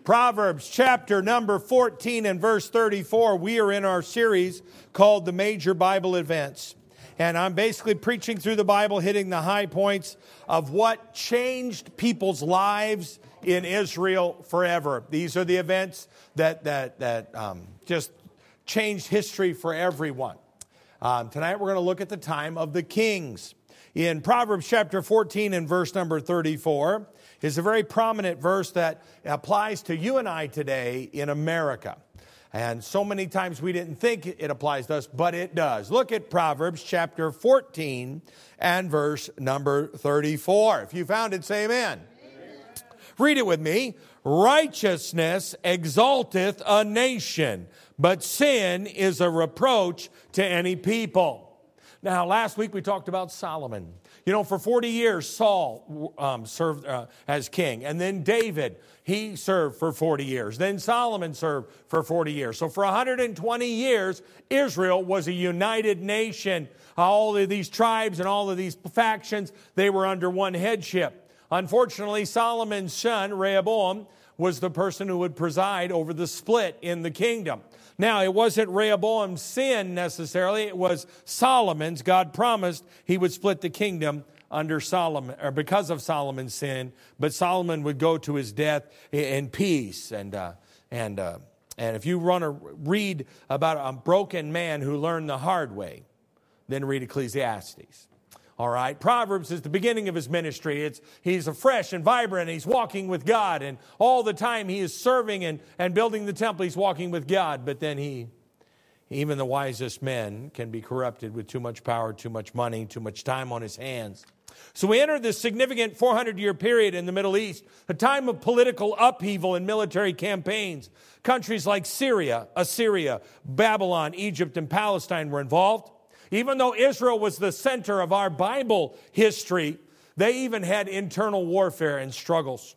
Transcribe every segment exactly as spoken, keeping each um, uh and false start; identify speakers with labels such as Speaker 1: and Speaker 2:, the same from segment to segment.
Speaker 1: Proverbs chapter number fourteen and verse thirty-four. We are in our series called The Major Bible Events. And I'm basically preaching through the Bible, hitting the high points of what changed people's lives in Israel forever. These are the events that that that um, just changed history for everyone. Um, tonight we're going to look at the time of the kings. In Proverbs chapter fourteen and verse number thirty-four is a very prominent verse that applies to you and I today in America. And so many times we didn't think it applies to us, but it does. Look at Proverbs chapter fourteen and verse number thirty-four. If you found it, say amen. Amen. Read it with me. Righteousness exalteth a nation, but sin is a reproach to any people. Now, last week we talked about Solomon. You know, for forty years, Saul um, served uh, as king. And then David, he served for forty years. Then Solomon served for forty years. So for one hundred twenty years, Israel was a united nation. All of these tribes and all of these factions, they were under one headship. Unfortunately, Solomon's son, Rehoboam, was the person who would preside over the split in the kingdom. Now, it wasn't Rehoboam's sin necessarily. It was Solomon's. God promised he would split the kingdom under Solomon, or because of Solomon's sin. But Solomon would go to his death in peace. And uh, and uh, and if you want to read about a broken man who learned the hard way, then read Ecclesiastes. All right, Proverbs is the beginning of his ministry. It's he's a fresh and vibrant. He's walking with God, and all the time he is serving and, and building the temple. He's walking with God, but then he, even the wisest men, can be corrupted with too much power, too much money, too much time on his hands. So we enter this significant four hundred year period in the Middle East, a time of political upheaval and military campaigns. Countries like Syria, Assyria, Babylon, Egypt, and Palestine were involved. Even though Israel was the center of our Bible history, they even had internal warfare and struggles.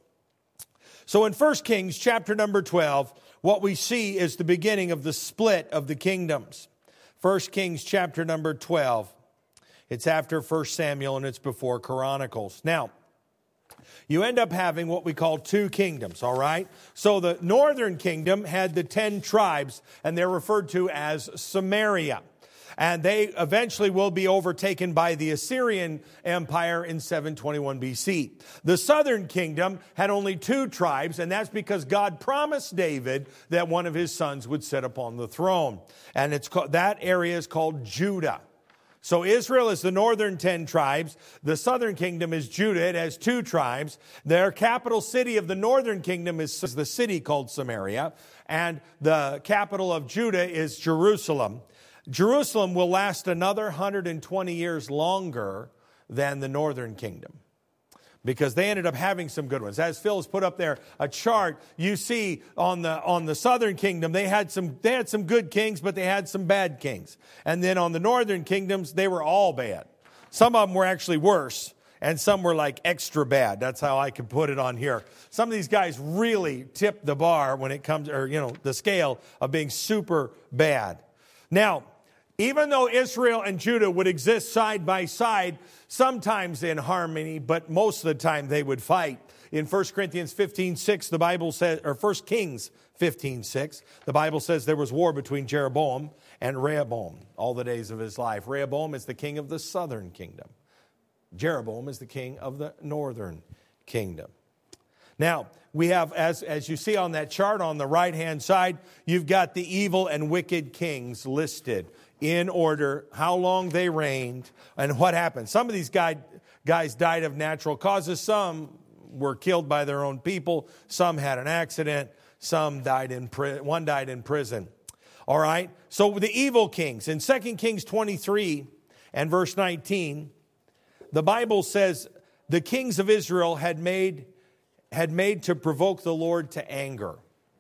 Speaker 1: So in First Kings chapter number twelve, what we see is the beginning of the split of the kingdoms. First Kings chapter number twelve. It's after First Samuel and it's before Chronicles. Now, you end up having what we call two kingdoms, all right? So the northern kingdom had the ten tribes, and they're referred to as Samaria. And they eventually will be overtaken by the Assyrian Empire in seven twenty-one B C. The southern kingdom had only two tribes, and that's because God promised David that one of his sons would sit upon the throne. And it's called, that area is called Judah. So Israel is the northern ten tribes. The southern kingdom is Judah. It has two tribes. Their capital city of the northern kingdom is the city called Samaria. And the capital of Judah is Jerusalem. Jerusalem will last another one hundred twenty years longer than the northern kingdom, because they ended up having some good ones. As Phil has put up there a chart, you see on the on the southern kingdom, they had some they had some good kings, but they had some bad kings. And then on the northern kingdoms, they were all bad. Some of them were actually worse, and some were like extra bad. That's how I can put it on here. Some of these guys really tipped the bar when it comes, or you know, the scale of being super bad. Now, even though Israel and Judah would exist side by side, sometimes in harmony, but most of the time they would fight. In First Corinthians fifteen six, the Bible says, or First Kings fifteen six, the Bible says there was war between Jeroboam and Rehoboam all the days of his life. Rehoboam is the king of the southern kingdom. Jeroboam is the king of the northern kingdom. Now, we have, as, as you see on that chart on the right-hand side, you've got the evil and wicked kings listed in order, how long they reigned, and what happened. Some of these guy, guys died of natural causes. Some were killed by their own people. Some had an accident. Some died in pri- one died in prison. All right? So the evil kings. In Second Kings twenty-three and verse nineteen, the Bible says the kings of Israel had made, had made to provoke the Lord to anger.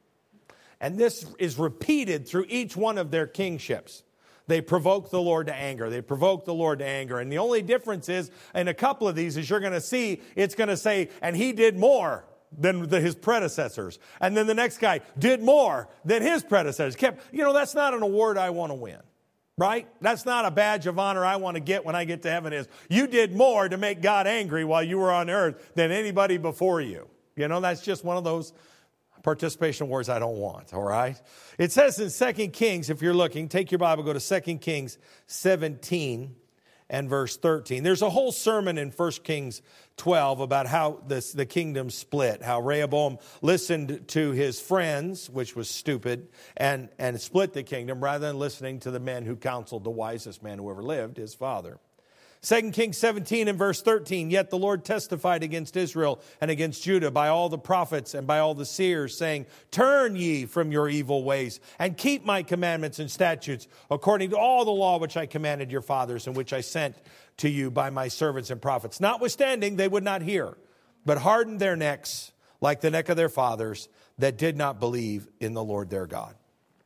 Speaker 1: And this is repeated through each one of their kingships. They provoke the Lord to anger. They provoke the Lord to anger. And the only difference is, in a couple of these, as you're going to see, it's going to say, and he did more than the, his predecessors. And then the next guy did more than his predecessors. Kept, you know, that's not an award I want to win, right? That's not a badge of honor I want to get when I get to heaven. Is you did more to make God angry while you were on earth than anybody before you. You know, that's just one of those Participation in wars I don't want, all right? It says in Second Kings, if you're looking, take your Bible, go to Second Kings seventeen and verse thirteen. There's a whole sermon in First Kings twelve about how this, the kingdom split, how Rehoboam listened to his friends, which was stupid, and, and split the kingdom rather than listening to the men who counseled the wisest man who ever lived, his father. Second Kings seventeen and verse thirteen, yet the Lord testified against Israel and against Judah by all the prophets and by all the seers, saying, turn ye from your evil ways and keep my commandments and statutes according to all the law which I commanded your fathers and which I sent to you by my servants and prophets. Notwithstanding, they would not hear, but hardened their necks like the neck of their fathers that did not believe in the Lord their God.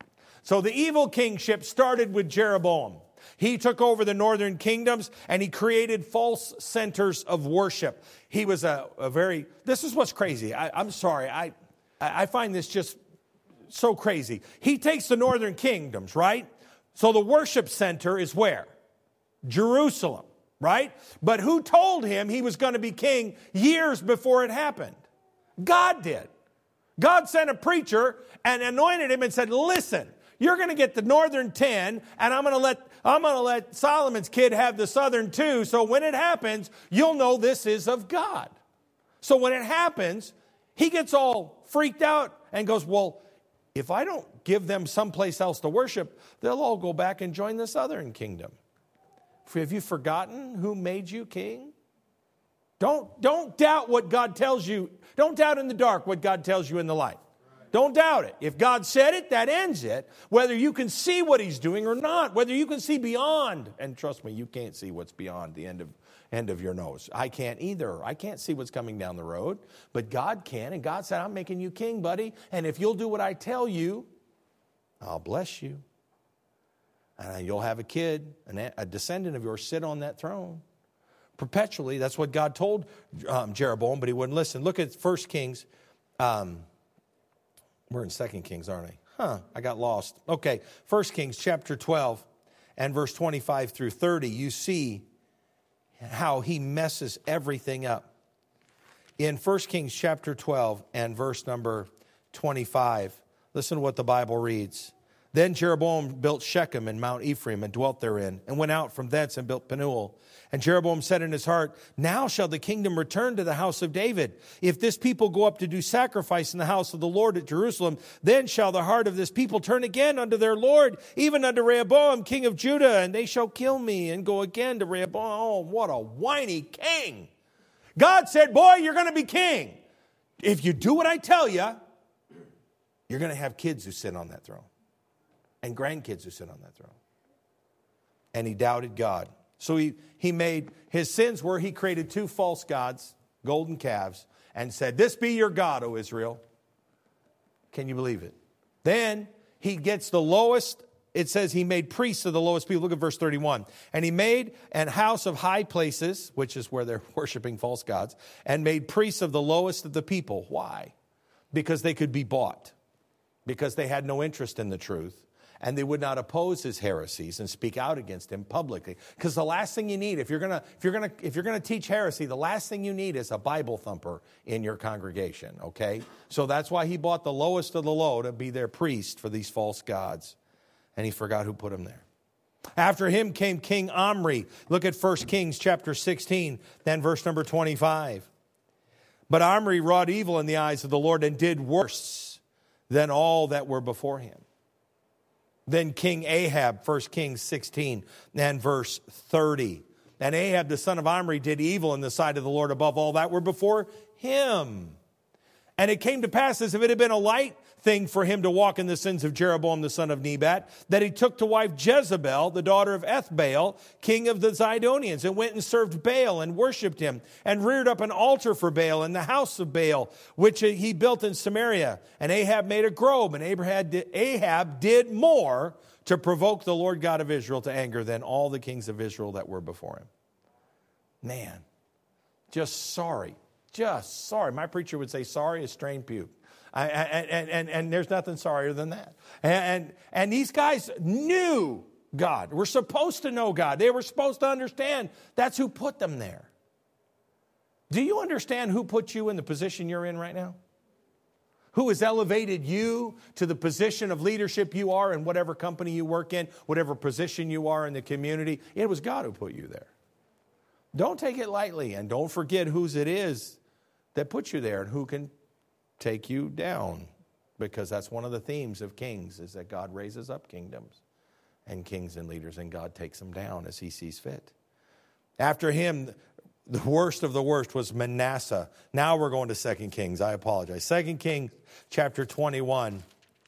Speaker 1: So the evil kingship started with Jeroboam. He took over the northern kingdoms and he created false centers of worship. He was a, a very, this is what's crazy. I, I'm sorry. I, I find this just so crazy. He takes the northern kingdoms, right? So the worship center is where? Jerusalem, right? But who told him he was going to be king years before it happened? God did. God sent a preacher and anointed him and said, listen, you're going to get the northern ten, and I'm going to let I'm going to let Solomon's kid have the southern two, so when it happens, you'll know this is of God. So when it happens, he gets all freaked out and goes, well, if I don't give them someplace else to worship, they'll all go back and join the southern kingdom. Have you forgotten who made you king? Don't, don't doubt what God tells you. Don't doubt in the dark what God tells you in the light. Don't doubt it. If God said it, that ends it. Whether you can see what he's doing or not. Whether you can see beyond. And trust me, you can't see what's beyond the end of, end of your nose. I can't either. I can't see what's coming down the road. But God can. And God said, I'm making you king, buddy. And if you'll do what I tell you, I'll bless you. And you'll have a kid, a descendant of yours, sit on that throne. Perpetually. That's what God told um, Jeroboam, but he wouldn't listen. Look at First Kings. Um, We're in Second Kings, aren't we? Huh, I got lost. Okay, First Kings chapter twelve and verse twenty-five through thirty. You see how he messes everything up. In First Kings chapter twelve and verse number twenty-five, listen to what the Bible reads. Then Jeroboam built Shechem and Mount Ephraim and dwelt therein, and went out from thence and built Penuel. And Jeroboam said in his heart, now shall the kingdom return to the house of David. If this people go up to do sacrifice in the house of the Lord at Jerusalem, then shall the heart of this people turn again unto their Lord, even unto Rehoboam, king of Judah, and they shall kill me and go again to Rehoboam. Oh, what a whiny king. God said, boy, you're going to be king. If you do what I tell you, you're going to have kids who sit on that throne. And grandkids who sit on that throne. And he doubted God. So he, he made, his sins were he created two false gods, golden calves, and said, this be your God, O Israel. Can you believe it? Then he gets the lowest, it says he made priests of the lowest people. Look at verse thirty-one. And he made an house of high places, which is where they're worshiping false gods, and made priests of the lowest of the people. Why? Because they could be bought. Because they had no interest in the truth. And they would not oppose his heresies and speak out against him publicly. Because the last thing you need, if you're gonna, if you're gonna, if you're gonna teach heresy, the last thing you need is a Bible thumper in your congregation. Okay, so that's why he bought the lowest of the low to be their priest for these false gods, and he forgot who put him there. After him came King Omri. Look at First Kings chapter sixteen, then verse number twenty-five. But Omri wrought evil in the eyes of the Lord and did worse than all that were before him. Then King Ahab, First Kings sixteen and verse thirty. And Ahab, the son of Omri, did evil in the sight of the Lord above all that were before him. And it came to pass, as if it had been a light thing for him to walk in the sins of Jeroboam, the son of Nebat, that he took to wife Jezebel, the daughter of Ethbaal, king of the Zidonians, and went and served Baal and worshipped him, and reared up an altar for Baal in the house of Baal, which he built in Samaria. And Ahab made a grove, and Ahab did more to provoke the Lord God of Israel to anger than all the kings of Israel that were before him. Man, just sorry. Just sorry. My preacher would say sorry is strained puke. I, and, and, and there's nothing sorrier than that. And, and, and these guys knew God. We're supposed to know God. They were supposed to understand that's who put them there. Do you understand who put you in the position you're in right now? Who has elevated you to the position of leadership you are in whatever company you work in, whatever position you are in the community? It was God who put you there. Don't take it lightly, and don't forget whose it is that put you there and who can take you down. Because that's one of the themes of Kings, is that God raises up kingdoms and kings and leaders, and God takes them down as he sees fit. After him, the worst of the worst was Manasseh. Now we're going to Second Kings. I apologize. Second Kings chapter twenty-one.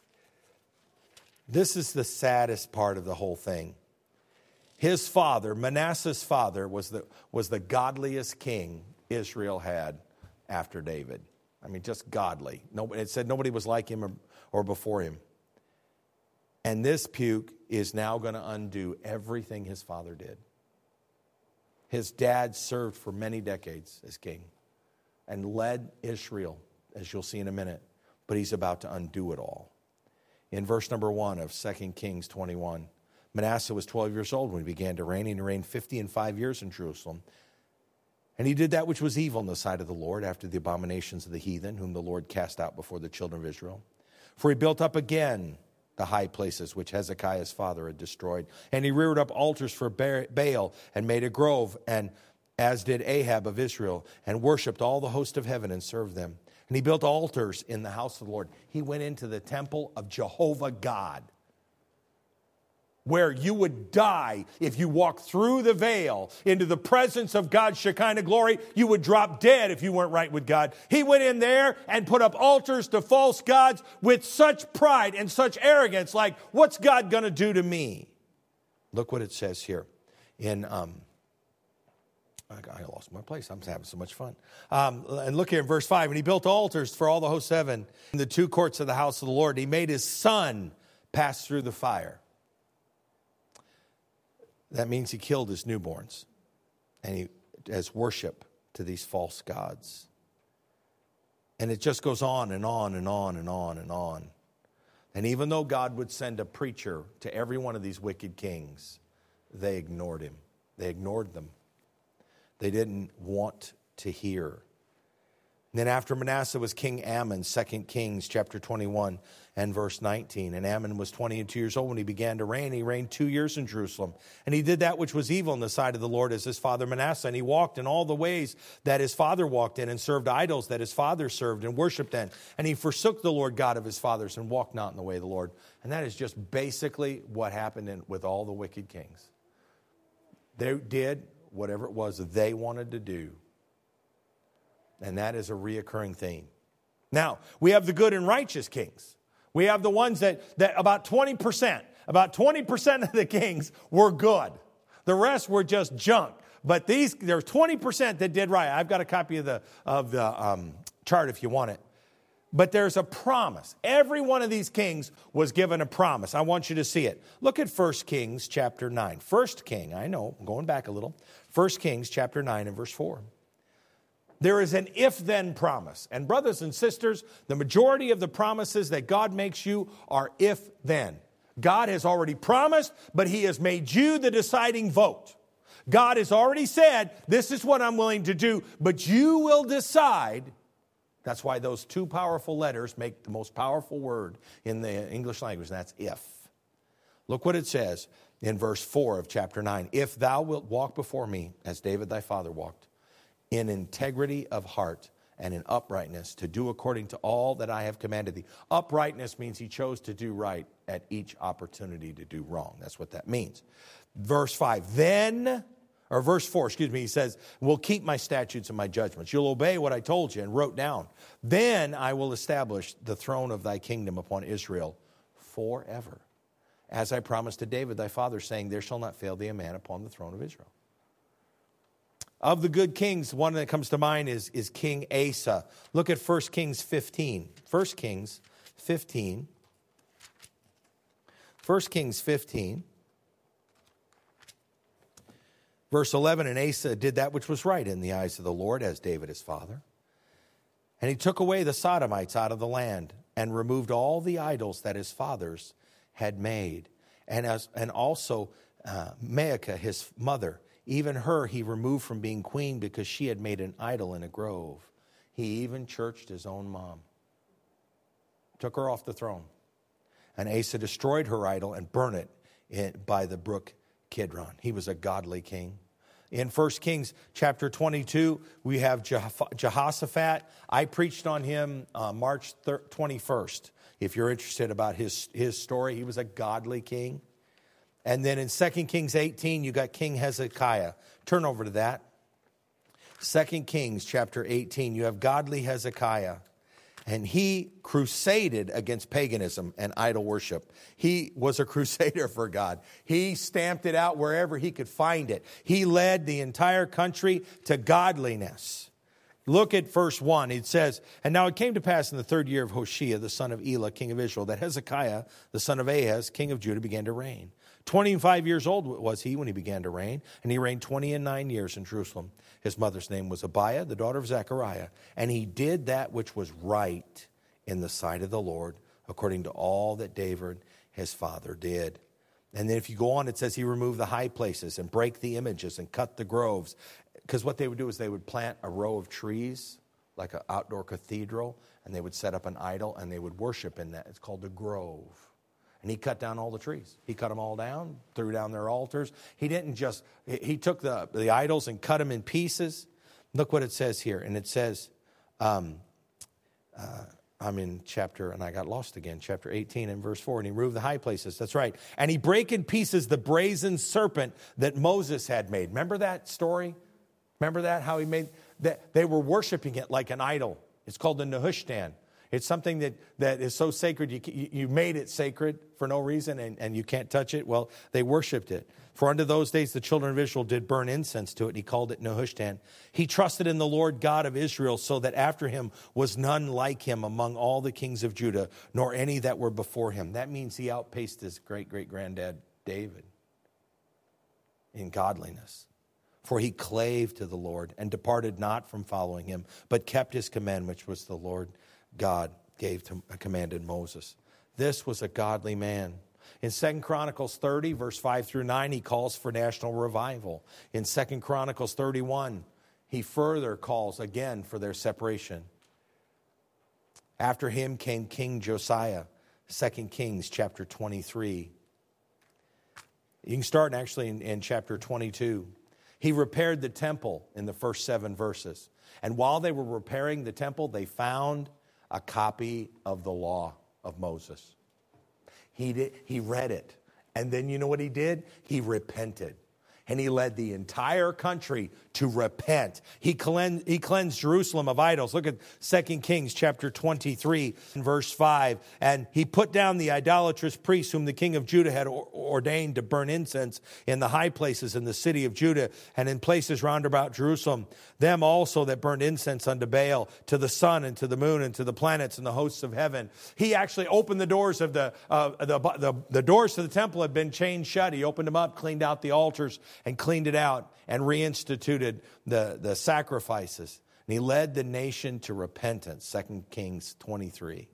Speaker 1: This is the saddest part of the whole thing. His father, Manasseh's father, was the, was the godliest king Israel had after David. I mean, just godly. Nobody, it said nobody was like him or, or before him. And this puke is now going to undo everything his father did. His dad served for many decades as king and led Israel, as you'll see in a minute. But he's about to undo it all. In verse number one of Second Kings twenty-one, Manasseh was twelve years old when he began to reign. He reigned fifty and five years in Jerusalem. And he did that which was evil in the sight of the Lord, after the abominations of the heathen, whom the Lord cast out before the children of Israel. For he built up again the high places which Hezekiah's father had destroyed. And he reared up altars for Baal, and made a grove, and as did Ahab of Israel, and worshipped all the host of heaven and served them. And he built altars in the house of the Lord. He went into the temple of Jehovah God, where you would die if you walked through the veil into the presence of God's Shekinah glory. You would drop dead if you weren't right with God. He went in there and put up altars to false gods with such pride and such arrogance, like, what's God going to do to me? Look what it says here in, um, I lost my place. I'm having so much fun. Um, and look here in verse five. And he built altars for all the hosts of heaven in the two courts of the house of the Lord. He made his son pass through the fire. That means he killed his newborns, and he as worship to these false gods. And it just goes on and on and on and on and on. And even though God would send a preacher to every one of these wicked kings, they ignored him. They ignored them. They didn't want to hear. And then after Manasseh was King Amon, Second Kings chapter twenty-one and verse nineteen. And Amon was twenty-two years old when he began to reign. He reigned two years in Jerusalem. And he did that which was evil in the sight of the Lord as his father Manasseh. And he walked in all the ways that his father walked in, and served idols that his father served and worshipped in. And he forsook the Lord God of his fathers and walked not in the way of the Lord. And that is just basically what happened in, with all the wicked kings. They did whatever it was they wanted to do. And that is a reoccurring theme. Now, we have the good and righteous kings. We have the ones that, that about twenty percent, about twenty percent of the kings were good. The rest were just junk. But these, there's twenty percent that did right. I've got a copy of the, of the um, chart if you want it. But there's a promise. Every one of these kings was given a promise. I want you to see it. Look at First Kings chapter nine. First King, I know, I'm going back a little. First Kings chapter nine and verse four. There is an if-then promise. And brothers and sisters, the majority of the promises that God makes you are if-then. God has already promised, but he has made you the deciding vote. God has already said, this is what I'm willing to do, but you will decide. That's why those two powerful letters make the most powerful word in the English language, and that's if. Look what it says in verse four of chapter nine. If thou wilt walk before me, as David thy father walked, in integrity of heart and in uprightness, to do according to all that I have commanded thee. Uprightness means he chose to do right at each opportunity to do wrong. That's what that means. Verse five, then, or verse four, excuse me, he says, will keep my statutes and my judgments. You'll obey what I told you and wrote down. Then I will establish the throne of thy kingdom upon Israel forever. As I promised to David thy father, saying, there shall not fail thee a man upon the throne of Israel. Of the good kings, one that comes to mind is, is King Asa. Look at First Kings fifteen. First Kings fifteen. First Kings fifteen. Verse eleven, and Asa did that which was right in the eyes of the Lord, as David his father. And he took away the Sodomites out of the land, and removed all the idols that his fathers had made. And, as, and also uh, Maacah, his mother, even her he removed from being queen because she had made an idol in a grove. He even churched his own mom. took her off the throne. And Asa destroyed her idol and burned it in, by the brook Kidron. He was a godly king. In First Kings chapter twenty-two, we have Jehoshaphat. I preached on him uh, March twenty-first. If you're interested about his, his story, he was a godly king. And then in Second Kings eighteen, you got King Hezekiah. Turn over to that. Second Kings chapter eighteen, you have godly Hezekiah. And he crusaded against paganism and idol worship. He was a crusader for God. He stamped it out wherever he could find it. He led the entire country to godliness. Look at verse one. It says, and now it came to pass in the third year of Hoshea, the son of Elah, king of Israel, that Hezekiah, the son of Ahaz, king of Judah, began to reign. twenty-five years old was he when he began to reign, and he reigned twenty and nine years in Jerusalem. His mother's name was Abiah, the daughter of Zechariah, and he did that which was right in the sight of the Lord, according to all that David, his father, did. And then if you go on, it says he removed the high places and break the images and cut the groves. Because what they would do is they would plant a row of trees, like an outdoor cathedral, and they would set up an idol, and they would worship in that. It's called a grove. And he cut down all the trees. He cut them all down, threw down their altars. He didn't just, he took the, the idols and cut them in pieces. Look what it says here. And it says, um, uh, I'm in chapter, and I got lost again, chapter eighteen and verse four. And he removed the high places. That's right. And he brake in pieces the brazen serpent that Moses had made. Remember that story? Remember that? How he made that? They were worshiping it like an idol. It's called the Nehushtan. It's something that, that is so sacred, you, you made it sacred for no reason, and, and you can't touch it. Well, they worshipped it. For unto those days the children of Israel did burn incense to it, and he called it Nehushtan. He trusted in the Lord God of Israel, so that after him was none like him among all the kings of Judah, nor any that were before him. That means he outpaced his great-great-granddad David in godliness. For he clave to the Lord and departed not from following him, but kept his command, which was the Lord God gave to commanded Moses. This was a godly man. In Second Chronicles thirty, verse five through nine, he calls for national revival. In Second Chronicles thirty-one, he further calls again for their separation. After him came King Josiah, Second Kings chapter twenty-three. You can start actually in, in chapter twenty-two. He repaired the temple in the first seven verses. And while they were repairing the temple, they found a copy of the law of Moses. He did, he read it. And then you know what he did? He repented. And he led the entire country to repent. He cleansed, he cleansed Jerusalem of idols. Look at Second Kings chapter twenty-three, verse five. And he put down the idolatrous priests whom the king of Judah had ordained to burn incense in the high places in the city of Judah and in places round about Jerusalem. Them also that burned incense unto Baal, to the sun and to the moon and to the planets and the hosts of heaven. He actually opened the doors of the, uh, the, the, the doors to the temple had been chained shut. He opened them up, cleaned out the altars, and cleaned it out and reinstituted the, the sacrifices. And he led the nation to repentance, Second Kings twenty-three.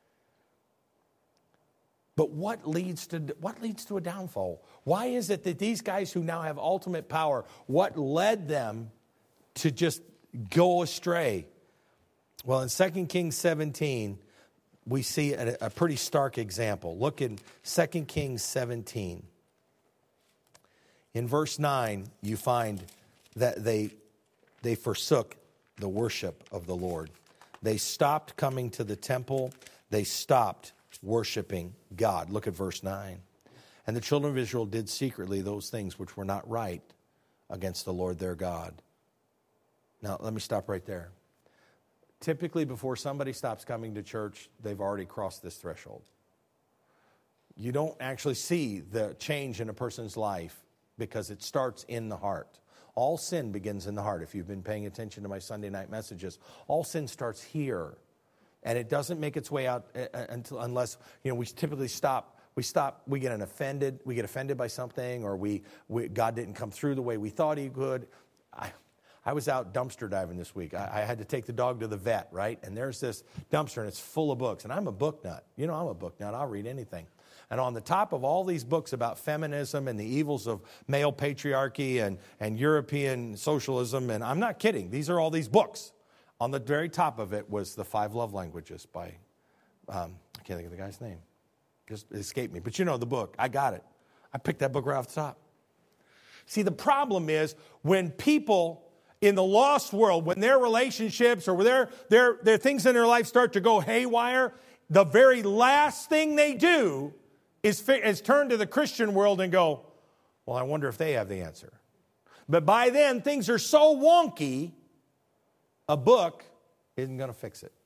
Speaker 1: But what leads to what leads to a downfall? Why is it that these guys who now have ultimate power, what led them to just go astray? Well, in Second Kings seventeen, we see a, a pretty stark example. Look in Second Kings seventeen. In verse nine, you find that they, they forsook the worship of the Lord. They stopped coming to the temple. They stopped worshiping God. Look at verse nine. And the children of Israel did secretly those things which were not right against the Lord their God. Now, let me stop right there. Typically, before somebody stops coming to church, they've already crossed this threshold. You don't actually see the change in a person's life because it starts in the heart. All sin begins in the heart. If you've been paying attention to my Sunday night messages, all sin starts here. And it doesn't make its way out until unless, you know, we typically stop. We stop, we get an offended, we get offended by something, or we, we God didn't come through the way we thought he would. I, I was out dumpster diving this week. I, I had to take the dog to the vet, right? And there's this dumpster, and it's full of books. And I'm a book nut. You know, I'm a book nut. I'll read anything. And on the top of all these books about feminism and the evils of male patriarchy and, and European socialism, and I'm not kidding, these are all these books. On the very top of it was The Five Love Languages by, um, I can't think of the guy's name. Just escaped me. But you know the book. I got it. I picked that book right off the top. See, the problem is when people in the lost world, when their relationships or their, their, their things in their life start to go haywire, the very last thing they do is, is turn to the Christian world and go, well, I wonder if they have the answer. But by then, things are so wonky, a book isn't going to fix it.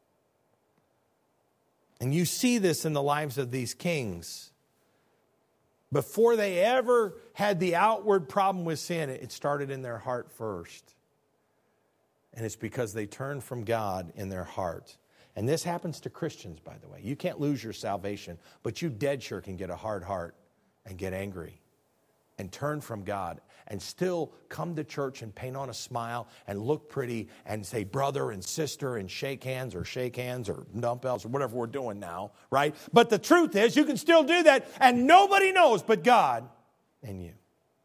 Speaker 1: And you see this in the lives of these kings. Before they ever had the outward problem with sin, it started in their heart first. And it's because they turned from God in their heart. And this happens to Christians, by the way. You can't lose your salvation, but you dead sure can get a hard heart and get angry and turn from God and still come to church and paint on a smile and look pretty and say brother and sister and shake hands or shake hands or dumbbells or whatever we're doing now, right? But the truth is you can still do that and nobody knows but God and you.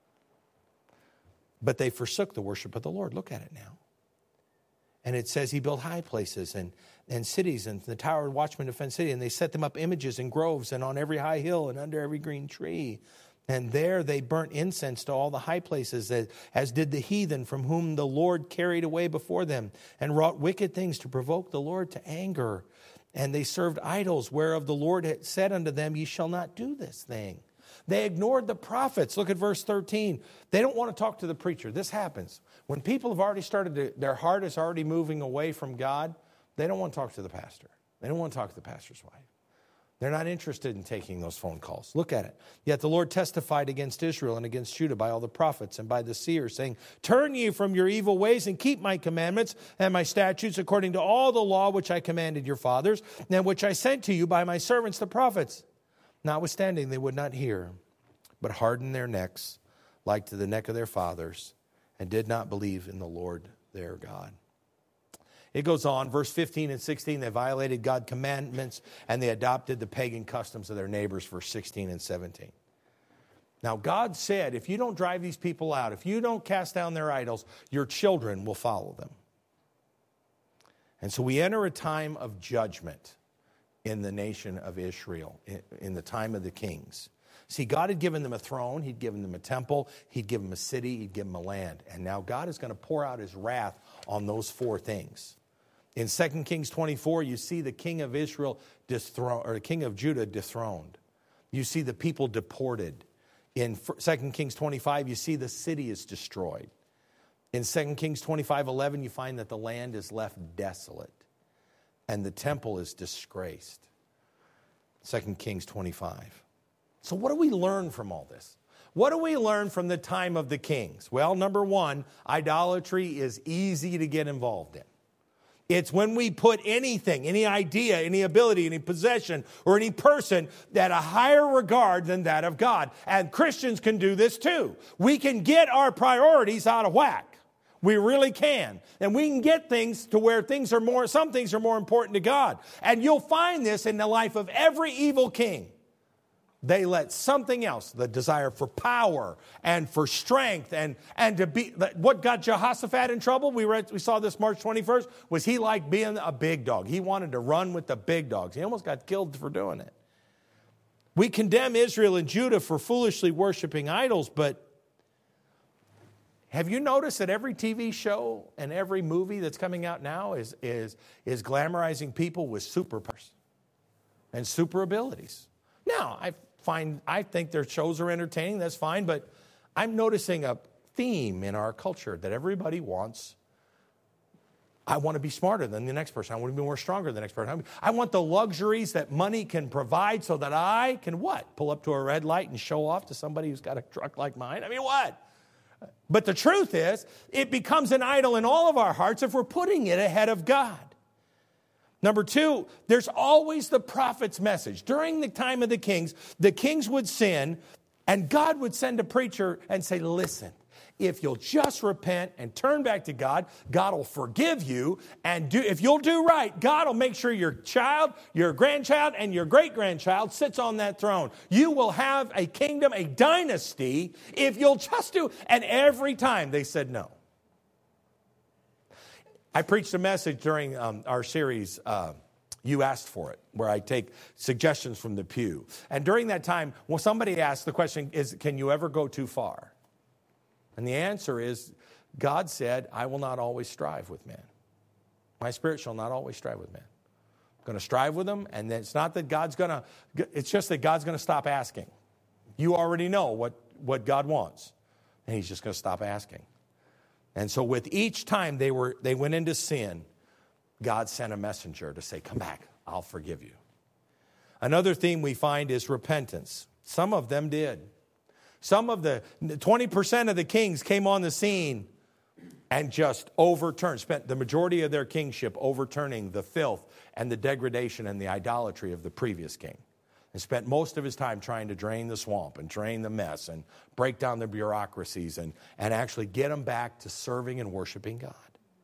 Speaker 1: But they forsook the worship of the Lord. Look at it now. And it says he built high places and, and cities and the tower of watchmen defend city. And they set them up images and groves and on every high hill and under every green tree. And there they burnt incense to all the high places, as, as did the heathen from whom the Lord carried away before them, and wrought wicked things to provoke the Lord to anger. And they served idols, whereof the Lord had said unto them, ye shall not do this thing. They ignored the prophets. Look at verse thirteen. They don't want to talk to the preacher. This happens. When people have already started to, their heart is already moving away from God, they don't want to talk to the pastor. They don't want to talk to the pastor's wife. They're not interested in taking those phone calls. Look at it. Yet the Lord testified against Israel and against Judah by all the prophets and by the seers, saying, turn ye from your evil ways and keep my commandments and my statutes according to all the law which I commanded your fathers, and which I sent to you by my servants the prophets. Notwithstanding, they would not hear, but hardened their necks like to the neck of their fathers, and did not believe in the Lord their God. It goes on, verse fifteen and sixteen, they violated God's commandments and they adopted the pagan customs of their neighbors, verse sixteen and seventeen. Now, God said, if you don't drive these people out, if you don't cast down their idols, your children will follow them. And so we enter a time of judgment in the nation of Israel, in the time of the kings. See, God had given them a throne, he'd given them a temple, he'd given them a city, he'd given them a land. And now God is going to pour out his wrath on those four things. In Second Kings twenty-four, you see the king of Israel dethroned, or the king of Judah dethroned. You see the people deported. In Second Kings twenty-five, you see the city is destroyed. In Second Kings twenty-five eleven, you find that the land is left desolate and the temple is disgraced. Second Kings twenty-five. So what do we learn from all this? What do we learn from the time of the kings? Well, number one, idolatry is easy to get involved in. It's when we put anything, any idea, any ability, any possession, or any person at a higher regard than that of God. And Christians can do this too. We can get our priorities out of whack. We really can. And we can get things to where things are more, some things are more important to God. And you'll find this in the life of every evil king. They let something else, the desire for power and for strength and, and to be, what got Jehoshaphat in trouble, we read, we saw this March twenty-first, was he liked being a big dog. He wanted to run with the big dogs. He almost got killed for doing it. We condemn Israel and Judah for foolishly worshiping idols, but have you noticed that every T V show and every movie that's coming out now is, is, is glamorizing people with superpowers and super abilities? Now, I find I think their shows are entertaining, that's fine, but I'm noticing a theme in our culture that everybody wants. I want to be smarter than the next person. I want to be more stronger than the next person. I want the luxuries that money can provide so that I can what? Pull up to a red light and show off to somebody who's got a truck like mine? I mean, what? But the truth is, it becomes an idol in all of our hearts if we're putting it ahead of God. Number two, there's always the prophet's message. During the time of the kings, the kings would sin, and God would send a preacher and say, listen, if you'll just repent and turn back to God, God will forgive you. And do, if you'll do right, God will make sure your child, your grandchild, and your great-grandchild sits on that throne. You will have a kingdom, a dynasty, if you'll just do. And every time they said no. I preached a message during um, our series, uh, You asked for it, where I take suggestions from the pew. And during that time, well, somebody asked the question, is, can you ever go too far? And the answer is, God said, I will not always strive with man. My spirit shall not always strive with man. I'm going to strive with them, and it's not that God's going to, it's just that God's going to stop asking. You already know what, what God wants, and he's just going to stop asking. And so with each time they were they went into sin, God sent a messenger to say, come back, I'll forgive you. Another theme we find is repentance. Some of them did. Some of the, twenty percent of the kings came on the scene and just overturned, spent the majority of their kingship overturning the filth and the degradation and the idolatry of the previous king. And spent most of his time trying to drain the swamp and drain the mess and break down the bureaucracies and, and actually get them back to serving and worshiping God.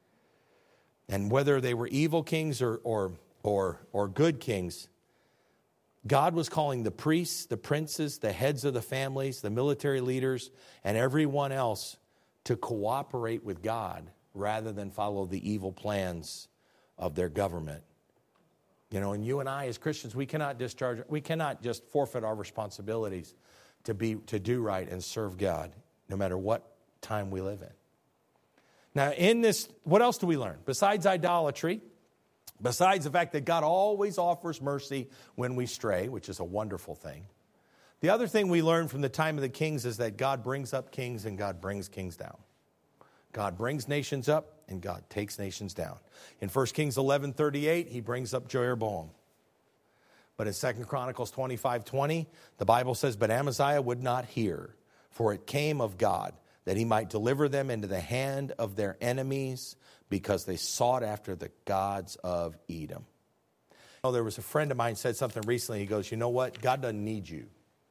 Speaker 1: And whether they were evil kings or, or, or, or good kings, God was calling the priests, the princes, the heads of the families, the military leaders, and everyone else to cooperate with God rather than follow the evil plans of their government. You know, and you and I as Christians, we cannot discharge, we cannot just forfeit our responsibilities to be, to do right and serve God, no matter what time we live in. Now, in this, what else do we learn? Besides idolatry, besides the fact that God always offers mercy when we stray, which is a wonderful thing. The other thing we learn from the time of the kings is that God brings up kings and God brings kings down. God brings nations up and God takes nations down. In First Kings eleven thirty-eight, he brings up Jeroboam. But in Second Chronicles twenty-five twenty, the Bible says, but Amaziah would not hear, for it came of God, that he might deliver them into the hand of their enemies, because they sought after the gods of Edom. Oh, there was a friend of mine said something recently. He goes, you know what? God doesn't need you.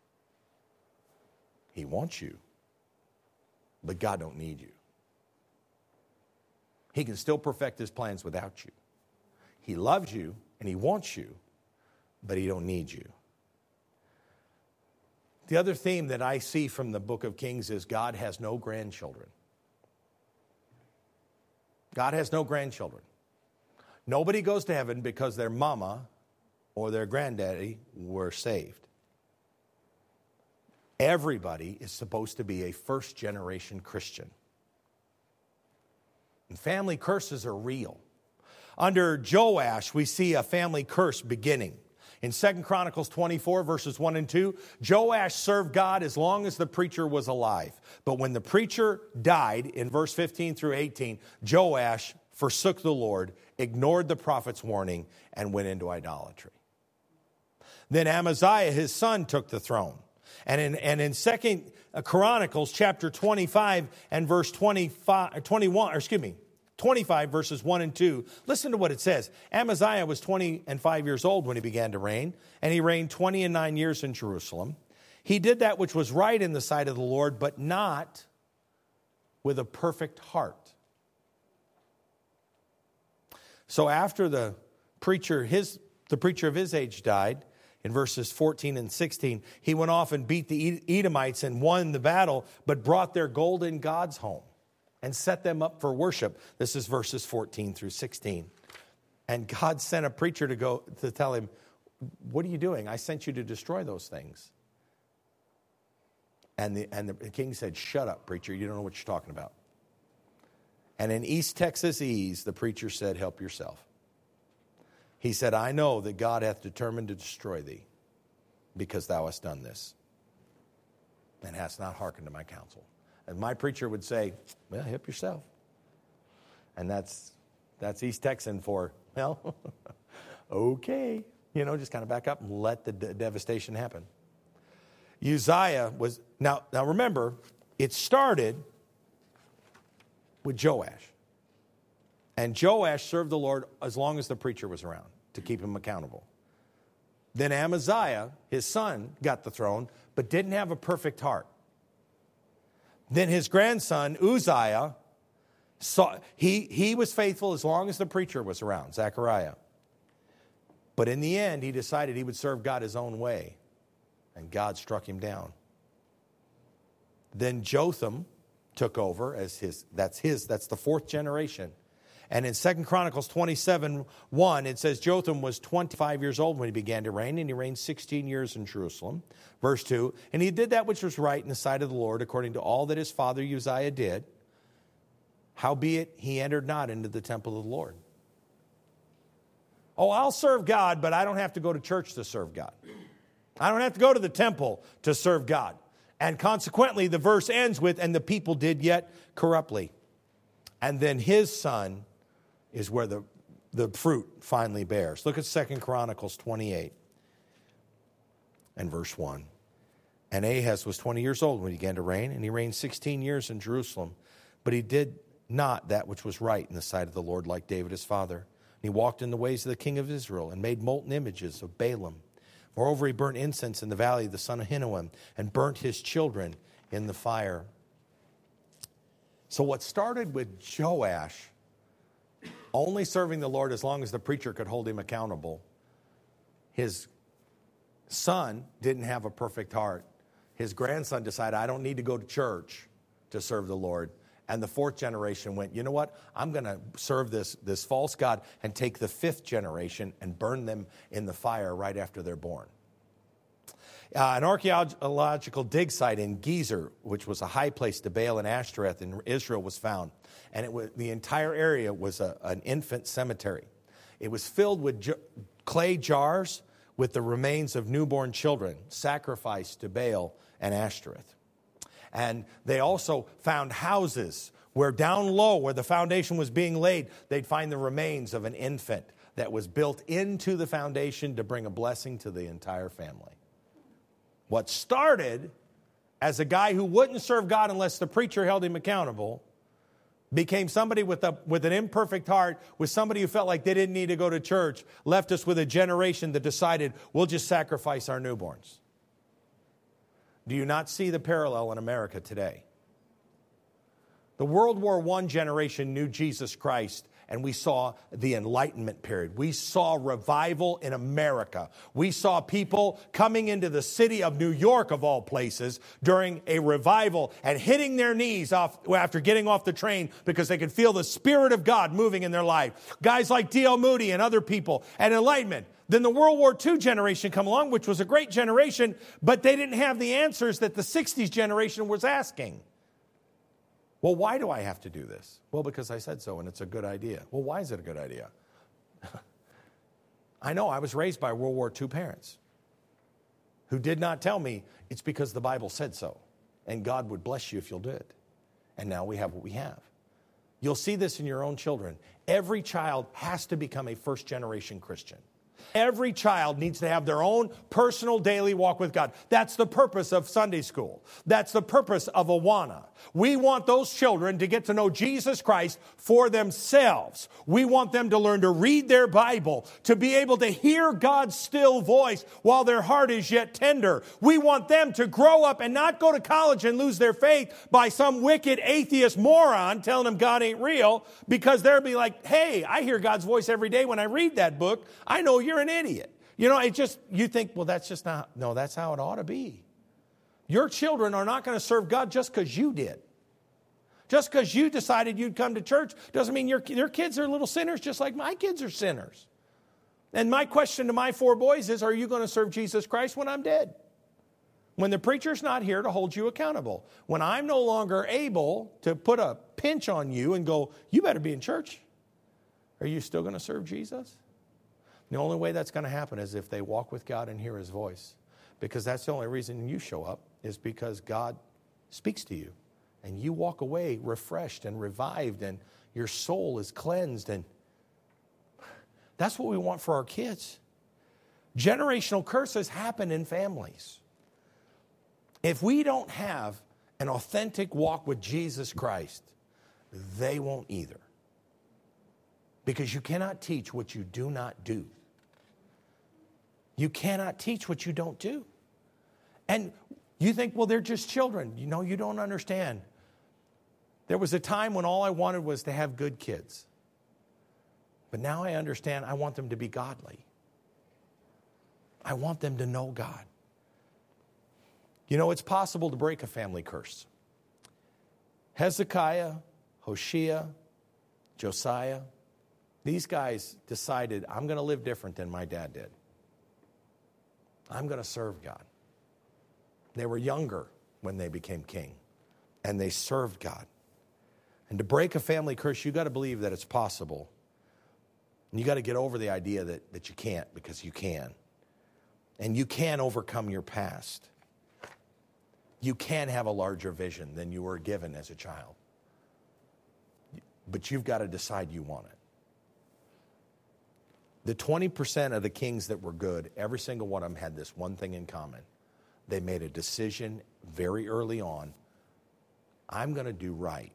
Speaker 1: He wants you. But God don't need you. He can still perfect his plans without you. He loves you and he wants you, but he don't need you. The other theme that I see from the book of Kings is God has no grandchildren. God has no grandchildren. Nobody goes to heaven because their mama or their granddaddy were saved. Everybody is supposed to be a first-generation Christian. And family curses are real. Under Joash, we see a family curse beginning. In Second Chronicles twenty-four, verses one and two, Joash served God as long as the preacher was alive. But when the preacher died, in verse fifteen through eighteen, Joash forsook the Lord, ignored the prophet's warning, and went into idolatry. Then Amaziah, his son, took the throne. And in, and in Second Chronicles chapter twenty-five and verse twenty-five, twenty-one, or excuse me, twenty-five verses one and two, listen to what it says. Amaziah was twenty and five years old when he began to reign, and he reigned twenty and nine years in Jerusalem. He did that which was right in the sight of the Lord, but not with a perfect heart. So after the preacher, his the preacher of his age died, in verses fourteen and sixteen, he went off and beat the Edomites and won the battle, but brought their golden gods home and set them up for worship. This is verses fourteen through sixteen. And God sent a preacher to go to tell him, what are you doing? I sent you to destroy those things. And the, and the king said, shut up, preacher. You don't know what you're talking about. And in East Texas Ease, the preacher said, help yourself. He said, I know that God hath determined to destroy thee, because thou hast done this, and hast not hearkened to my counsel. And my preacher would say, well, help yourself. And that's that's East Texan for, well, okay. You know, just kind of back up and let the de- devastation happen. Uzziah was, now, now remember, it started with Joash. And Joash served the Lord as long as the preacher was around to keep him accountable. Then Amaziah, his son, got the throne, but didn't have a perfect heart. Then his grandson, Uzziah, saw, he, he was faithful as long as the preacher was around, Zechariah. But in the end, he decided he would serve God his own way, and God struck him down. Then Jotham took over as his, that's his, that's the fourth generation. And in Second Chronicles twenty-seven one, it says Jotham was twenty-five years old when he began to reign, and he reigned sixteen years in Jerusalem. Verse two, and he did that which was right in the sight of the Lord, according to all that his father Uzziah did. Howbeit, he entered not into the temple of the Lord. Oh, I'll serve God, but I don't have to go to church to serve God. I don't have to go to the temple to serve God. And consequently, the verse ends with, and the people did yet corruptly. And then his son is where the, the fruit finally bears. Look at Second Chronicles twenty-eight and verse one. And Ahaz was twenty years old when he began to reign, and he reigned sixteen years in Jerusalem. But he did not that which was right in the sight of the Lord, like David his father. And he walked in the ways of the king of Israel, and made molten images of Balaam. Moreover, he burnt incense in the valley of the son of Hinnom, and burnt his children in the fire. So what started with Joash only serving the Lord as long as the preacher could hold him accountable, his son didn't have a perfect heart. His grandson decided, I don't need to go to church to serve the Lord. And the fourth generation went, you know what? I'm going to serve this, this false god and take the fifth generation and burn them in the fire right after they're born. Uh, an archaeological dig site in Gezer, which was a high place to Baal and Ashtoreth in Israel, was found. And it was, the entire area was a, an infant cemetery. It was filled with j- clay jars with the remains of newborn children sacrificed to Baal and Ashtoreth. And they also found houses where down low, where the foundation was being laid, they'd find the remains of an infant that was built into the foundation to bring a blessing to the entire family. What started as a guy who wouldn't serve God unless the preacher held him accountable became somebody with a with an imperfect heart, with somebody who felt like they didn't need to go to church, left us with a generation that decided, we'll just sacrifice our newborns. Do you not see the parallel in America today? The World War One generation knew Jesus Christ, and we saw the Enlightenment period. We saw revival in America. We saw people coming into the city of New York, of all places, during a revival and hitting their knees off, after getting off the train because they could feel the Spirit of God moving in their life. Guys like D L Moody and other people, and Enlightenment. Then the World War Two generation come along, which was a great generation, but they didn't have the answers that the sixties generation was asking. Well, why do I have to do this? Well, because I said so, and it's a good idea. Well, why is it a good idea? I know I was raised by World War Two parents who did not tell me it's because the Bible said so, and God would bless you if you'll do it. And now we have what we have. You'll see this in your own children. Every child has to become a first-generation Christian. Every child needs to have their own personal daily walk with God. That's the purpose of Sunday school. That's the purpose of Awana. We want those children to get to know Jesus Christ for themselves. We want them to learn to read their Bible, to be able to hear God's still voice while their heart is yet tender. We want them to grow up and not go to college and lose their faith by some wicked atheist moron telling them God ain't real, because they'll be like, hey, I hear God's voice every day when I read that book. I know you're an idiot. You know, it just, you think, well, that's just not, no, that's how it ought to be. Your children are not going to serve God just because you did. Just because you decided you'd come to church doesn't mean your, your kids are little sinners just like my kids are sinners. And my question to my four boys is, are you going to serve Jesus Christ when I'm dead? When the preacher's not here to hold you accountable. When I'm no longer able to put a pinch on you and go, you better be in church. Are you still going to serve Jesus? The only way that's going to happen is if they walk with God and hear His voice. Because that's the only reason you show up, is because God speaks to you. And you walk away refreshed and revived, and your soul is cleansed. And that's what we want for our kids. Generational curses happen in families. If we don't have an authentic walk with Jesus Christ, they won't either. Because you cannot teach what you do not do. You cannot teach what you don't do. And you think, well, they're just children. You know, you don't understand. There was a time when all I wanted was to have good kids. But now I understand I want them to be godly. I want them to know God. You know, it's possible to break a family curse. Hezekiah, Hoshea, Josiah, These guys decided, I'm going to live different than my dad did. I'm going to serve God. They were younger when they became king, and they served God. And to break a family curse, you got to believe that it's possible. And you got to get over the idea that, that you can't, because you can. And you can overcome your past. You can have a larger vision than you were given as a child. But you've got to decide you want it. The twenty percent of the kings that were good, every single one of them had this one thing in common. They made a decision very early on. I'm going to do right.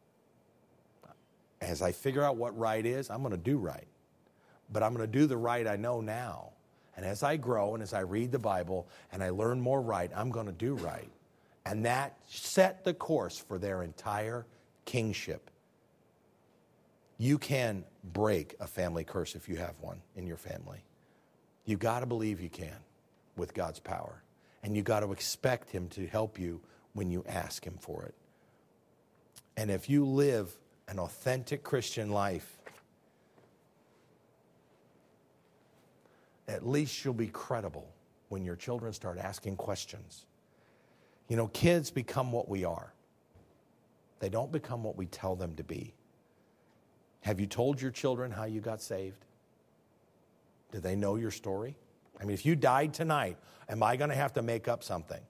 Speaker 1: As I figure out what right is, I'm going to do right. But I'm going to do the right I know now. And as I grow and as I read the Bible and I learn more right, I'm going to do right. And that set the course for their entire kingship. You can break a family curse if you have one in your family. You got to believe you can with God's power. And you got to expect him to help you when you ask him for it. And if you live an authentic Christian life, at least you'll be credible when your children start asking questions. You know, kids become what we are. They don't become what we tell them to be. Have you told your children how you got saved? Do they know your story? I mean, if you died tonight, am I going to have to make up something?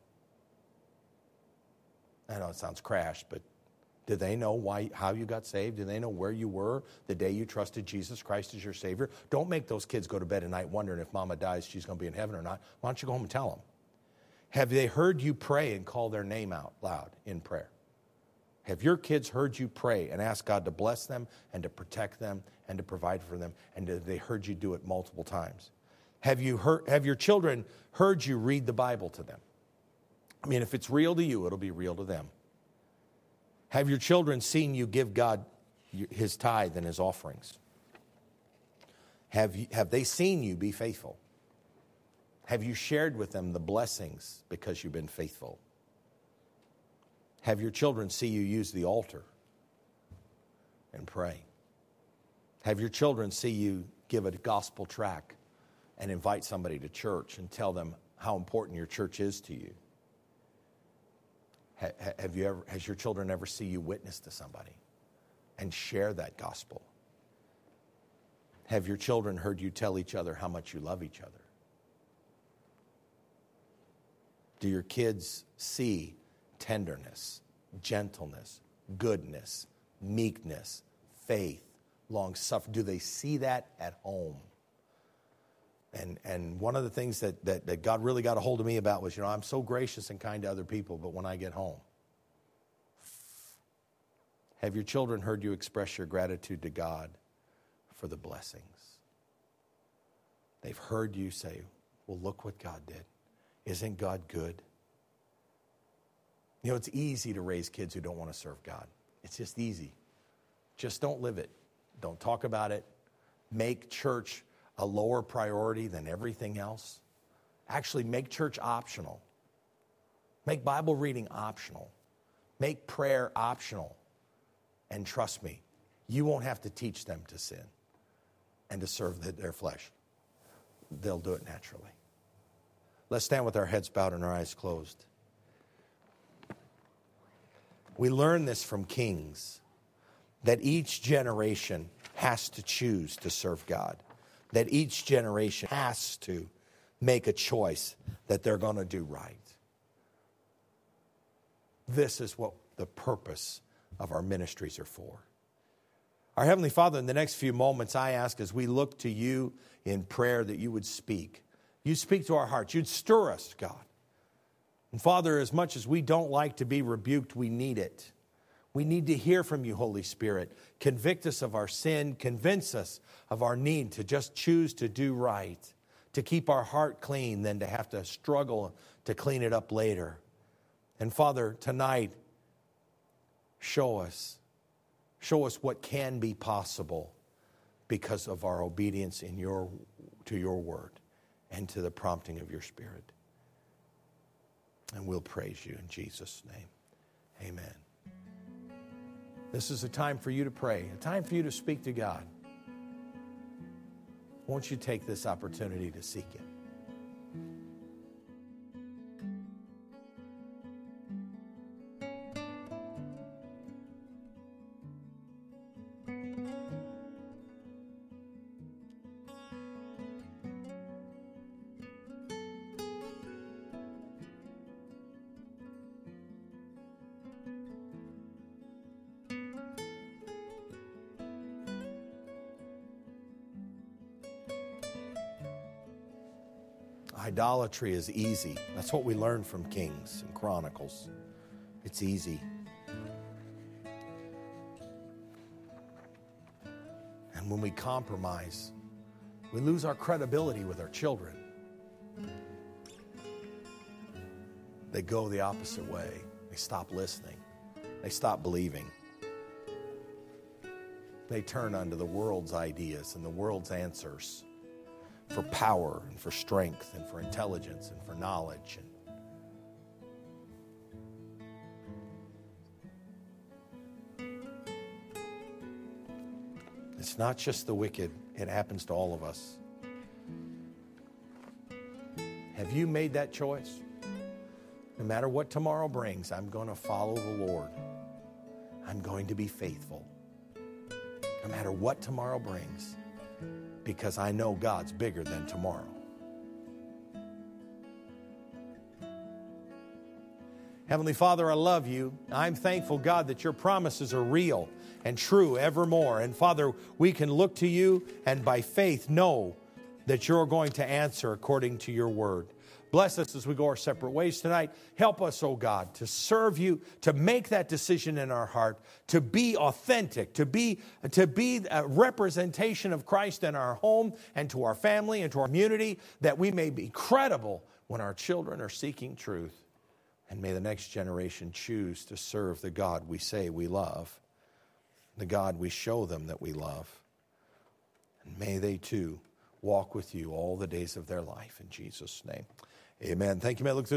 Speaker 1: I know it sounds crass, but do they know why, how you got saved? Do they know where you were the day you trusted Jesus Christ as your Savior? Don't make those kids go to bed at night wondering if mama dies, she's going to be in heaven or not. Why don't you go home and tell them? Have they heard you pray and call their name out loud in prayer? Have your kids heard you pray and ask God to bless them and to protect them and to provide for them? And have they heard you do it multiple times? Have you heard, have your children heard you read the Bible to them? I mean, if it's real to you, it'll be real to them. Have your children seen you give God his tithe and his offerings? Have you, have they seen you be faithful? Have you shared with them the blessings because you've been faithful? Have your children see you use the altar and pray? Have your children see you give a gospel tract and invite somebody to church and tell them how important your church is to you? Have you ever, has your children ever see you witness to somebody and share that gospel? Have your children heard you tell each other how much you love each other? Do your kids see tenderness, gentleness, goodness, meekness, faith, long-suffering? Do they see that at home? And and one of the things that, that, that God really got a hold of me about was, you know, I'm so gracious and kind to other people, but when I get home, have your children heard you express your gratitude to God for the blessings? They've heard you say, well, look what God did. Isn't God good? You know, it's easy to raise kids who don't want to serve God. It's just easy. Just don't live it. Don't talk about it. Make church a lower priority than everything else. Actually, make church optional. Make Bible reading optional. Make prayer optional. And trust me, you won't have to teach them to sin and to serve the, their flesh. They'll do it naturally. Let's stand with our heads bowed and our eyes closed. We learn this from Kings, that each generation has to choose to serve God. That each generation has to make a choice that they're going to do right. This is what the purpose of our ministries are for. Our Heavenly Father, in the next few moments, I ask as we look to you in prayer that you would speak. You speak to our hearts. You'd stir us, God. And Father, as much as we don't like to be rebuked, we need it. We need to hear from you, Holy Spirit. Convict us of our sin. Convince us of our need to just choose to do right, to keep our heart clean than to have to struggle to clean it up later. And Father, tonight, show us, show us what can be possible because of our obedience in your, to your word and to the prompting of your Spirit. And we'll praise you in Jesus' name. Amen. This is a time for you to pray, a time for you to speak to God. won't you take this opportunity to seek Him? Idolatry is easy. That's what we learn from Kings and Chronicles. It's easy. And when we compromise, we lose our credibility with our children. They go the opposite way. They stop listening. They stop believing. They turn unto the world's ideas and the world's answers for power and for strength and for intelligence and for knowledge. It's not just the wicked. It happens to all of us. Have you made that choice? No matter what tomorrow brings, I'm going to follow the Lord. I'm going to be faithful. No matter what tomorrow brings, because I know God's bigger than tomorrow. Heavenly Father, I love you. I'm thankful, God, that your promises are real and true evermore. And Father, we can look to you and by faith know that you're going to answer according to your word. Bless us as we go our separate ways tonight. Help us, oh God, to serve you, to make that decision in our heart, to be authentic, to be, to be a representation of Christ in our home and to our family and to our community, that we may be credible when our children are seeking truth. And may the next generation choose to serve the God we say we love, the God we show them that we love. And may they too walk with you all the days of their life. In Jesus' name, amen. Thank you. May I look through